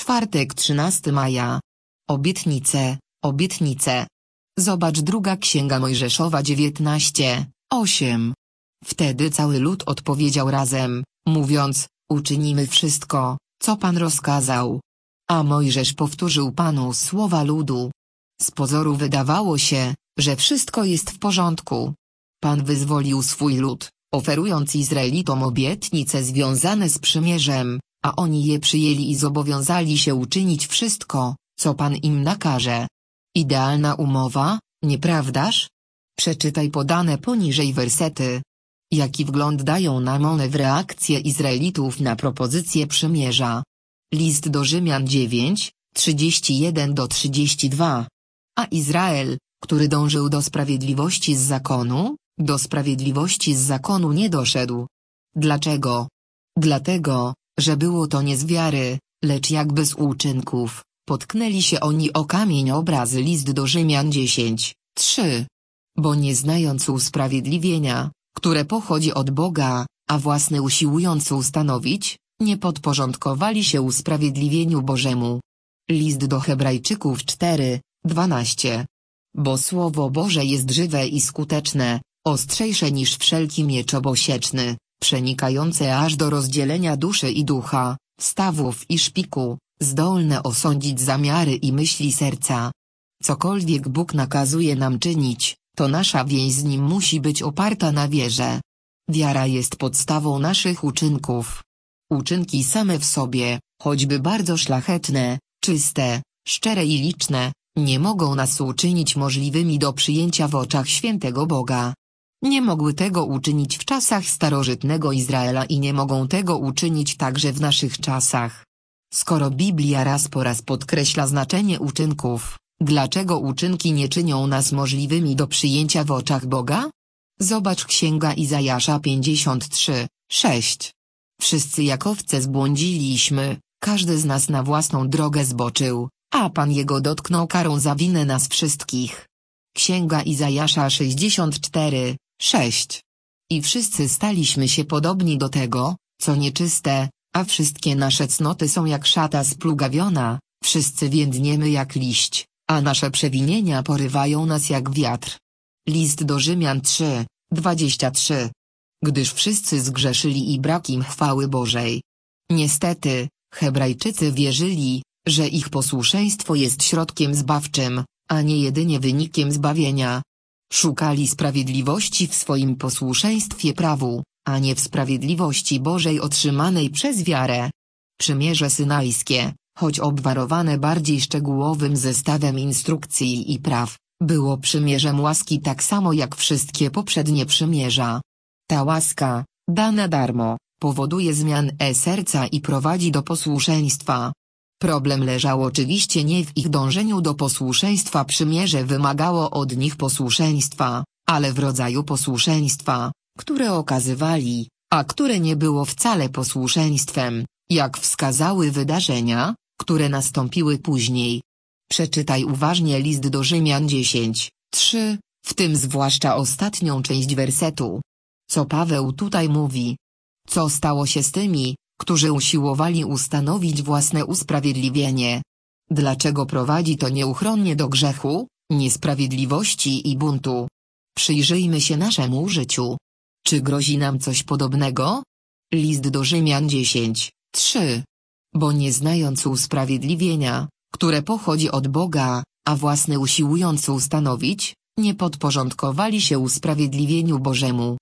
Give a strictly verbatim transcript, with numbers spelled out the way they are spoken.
Czwartek trzynastego maja. Obietnice, obietnice. Zobacz druga Księga Mojżeszowa dziewiętnaście, osiem. Wtedy cały lud odpowiedział razem, mówiąc, uczynimy wszystko, co Pan rozkazał. A Mojżesz powtórzył Panu słowa ludu. Z pozoru wydawało się, że wszystko jest w porządku. Pan wyzwolił swój lud, oferując Izraelitom obietnice związane z przymierzem, a oni je przyjęli i zobowiązali się uczynić wszystko, co Pan im nakaże. Idealna umowa, nieprawdaż? Przeczytaj podane poniżej wersety. Jaki wgląd dają nam one w reakcję Izraelitów na propozycję przymierza? List do Rzymian dziewięć, trzydzieści jeden do trzydziestu dwóch. A Izrael, który dążył do sprawiedliwości z zakonu, do sprawiedliwości z zakonu nie doszedł. Dlaczego? Dlatego, że było to nie z wiary, lecz jakby z uczynków. Potknęli się oni o kamień obrazy. List do Rzymian dziesięć, trzy. Bo nie znając usprawiedliwienia, które pochodzi od Boga, a własne usiłując ustanowić, nie podporządkowali się usprawiedliwieniu Bożemu. List do Hebrajczyków cztery, dwanaście. Bo Słowo Boże jest żywe i skuteczne, ostrzejsze niż wszelki miecz obosieczny, przenikające aż do rozdzielenia duszy i ducha, stawów i szpiku, zdolne osądzić zamiary i myśli serca. Cokolwiek Bóg nakazuje nam czynić, to nasza więź z Nim musi być oparta na wierze. Wiara jest podstawą naszych uczynków. Uczynki same w sobie, choćby bardzo szlachetne, czyste, szczere i liczne, nie mogą nas uczynić możliwymi do przyjęcia w oczach świętego Boga. Nie mogły tego uczynić w czasach starożytnego Izraela i nie mogą tego uczynić także w naszych czasach. Skoro Biblia raz po raz podkreśla znaczenie uczynków, dlaczego uczynki nie czynią nas możliwymi do przyjęcia w oczach Boga? Zobacz Księga Izajasza pięćdziesiąt trzy, sześć. Wszyscy jak owce zbłądziliśmy, każdy z nas na własną drogę zboczył, a Pan Jego dotknął karą za winę nas wszystkich. Księga Izajasza sześćdziesiąt cztery, sześć. I wszyscy staliśmy się podobni do tego, co nieczyste, a wszystkie nasze cnoty są jak szata splugawiona, wszyscy więdniemy jak liść, a nasze przewinienia porywają nas jak wiatr. List do Rzymian trzy, dwadzieścia trzy. Gdyż wszyscy zgrzeszyli i brak im chwały Bożej. Niestety, Hebrajczycy wierzyli, że ich posłuszeństwo jest środkiem zbawczym, a nie jedynie wynikiem zbawienia. Szukali sprawiedliwości w swoim posłuszeństwie prawu, a nie w sprawiedliwości Bożej otrzymanej przez wiarę. Przymierze synajskie, choć obwarowane bardziej szczegółowym zestawem instrukcji i praw, było przymierzem łaski tak samo jak wszystkie poprzednie przymierza. Ta łaska, dana darmo, powoduje zmianę serca i prowadzi do posłuszeństwa. Problem leżał oczywiście nie w ich dążeniu do posłuszeństwa. Przymierze wymagało od nich posłuszeństwa, ale w rodzaju posłuszeństwa, które okazywali, a które nie było wcale posłuszeństwem, jak wskazały wydarzenia, które nastąpiły później. Przeczytaj uważnie list do Rzymian dziesięć, trzy, w tym zwłaszcza ostatnią część wersetu. Co Paweł tutaj mówi? Co stało się z tymi, którzy usiłowali ustanowić własne usprawiedliwienie? Dlaczego prowadzi to nieuchronnie do grzechu, niesprawiedliwości i buntu? Przyjrzyjmy się naszemu życiu. Czy grozi nam coś podobnego? List do Rzymian dziesięć, trzy. Bo nie znając usprawiedliwienia, które pochodzi od Boga, a własne usiłując ustanowić, nie podporządkowali się usprawiedliwieniu Bożemu.